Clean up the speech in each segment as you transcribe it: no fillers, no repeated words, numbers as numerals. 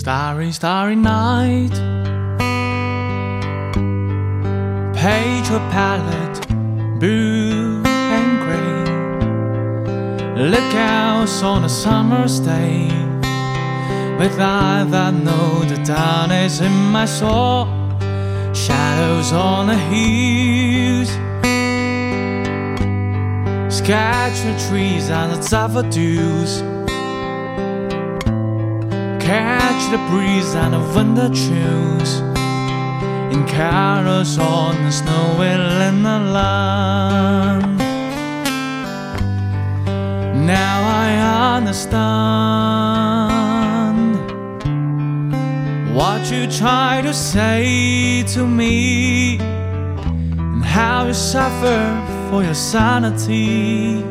Starry, starry night. Page or palette, blue and grey. Lookouts on a summer's day. With eyes that know the dawn is in my soul. Shadows on the hills. Scattered trees and the daffodils. Catch the breeze and the winter chills. In carols on the snowy land. Now I understand what you try to say to me, and how you suffer for your sanity,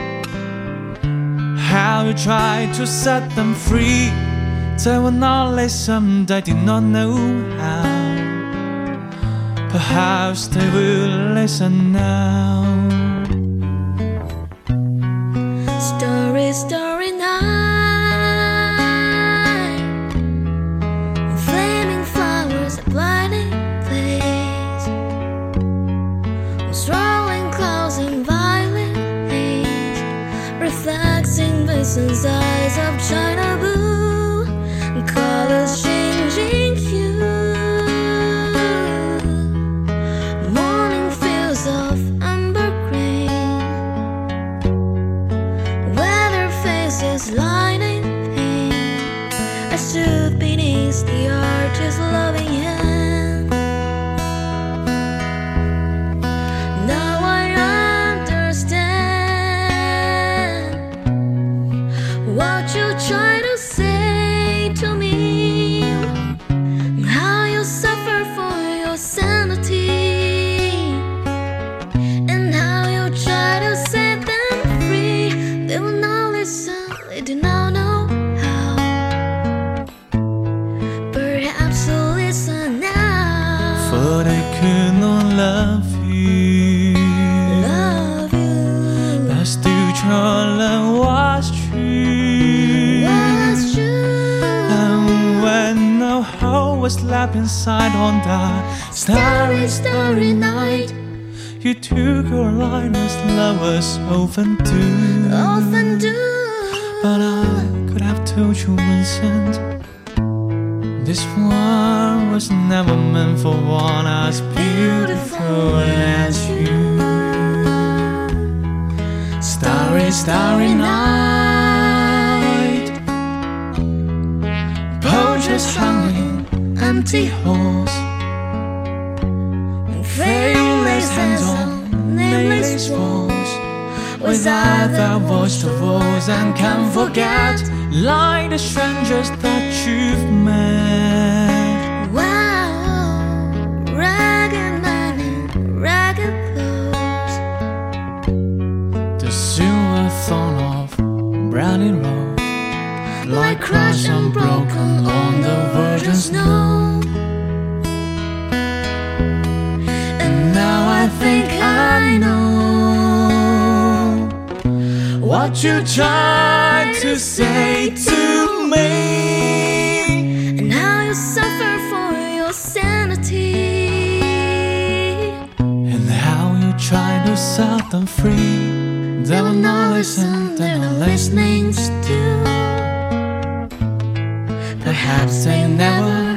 how you try to set them free. They will not listen, they did not know how. Perhaps they will listen now. Starry, starry night. Flaming flowers, a blinding place. Swirling clouds in violet haze, reflecting visions, eyes of China blue, colors changing hue. Morning fields of amber grain, weather faces lining pain. I stood beneath the arch's loving hand. Now I understand what you try to say to me, how you suffer for your sanity, and how you try to set them free. They will not listen, they do not know how. Perhaps they'll listen now. For they could not love you, Love you, but still your love was true. was true. And when no hope was left inside on that starry, starry night, you took your line as lovers often do. Often do. But I could have told you, Vincent, this one was never meant for one as beautiful as you. Starry, starry night. Poachers hung in empty halls. Faceless hands on nameless walls. Was I that watched the walls and can't forget, like the strangers that you've met? Wow, ragged man in ragged clothes. The silver thorn of brownie road, like crushed and broken on the virgin snow. And now I think I know what you tried to say to me, And how you suffer for your sanity, and how you try to set them free. They will not listen, they're not listening still. Perhaps they never